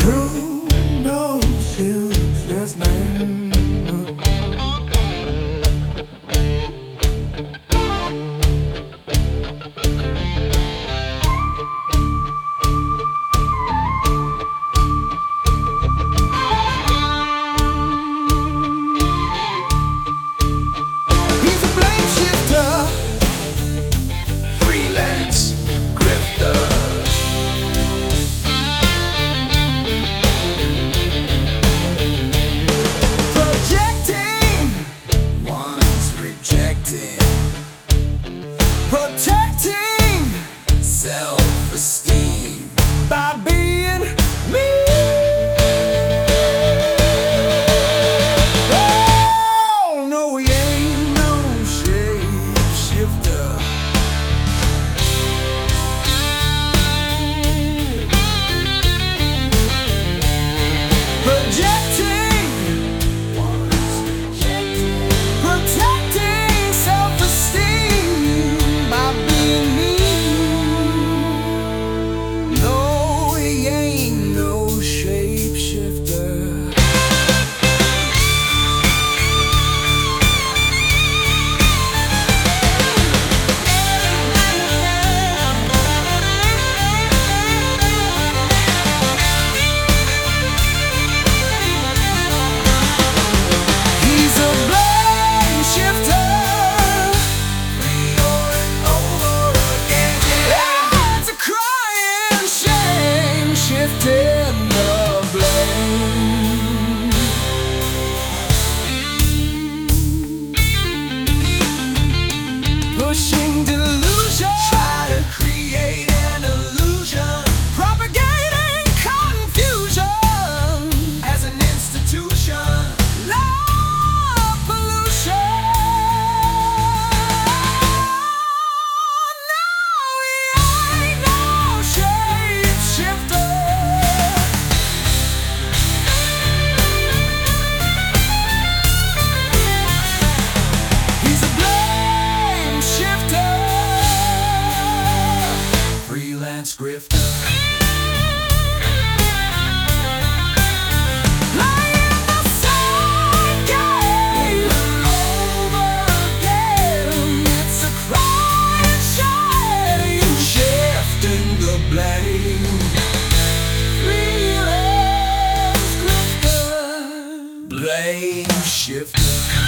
True, no shields, there's none. He's a blame shifter, freelance grifter. Projecting, once rejected. Protecting self-esteem by being me. Oh, no, he ain't no shape-shifter. Projecting, protecting self-esteem by being me. No, he ain't no shape-shifter. He's a blame shifter. Over again. It's a crying shame, shifting the blame. Pushing delusion, try to create an illusion, propagating confusion as an institution. Love pollution. No, he ain't no shape-shifter. He's a blame shifter, freelance grifter. Playing the same game over again. It's a crying shame, shifting the blame. Freelance grifter, blame shifter.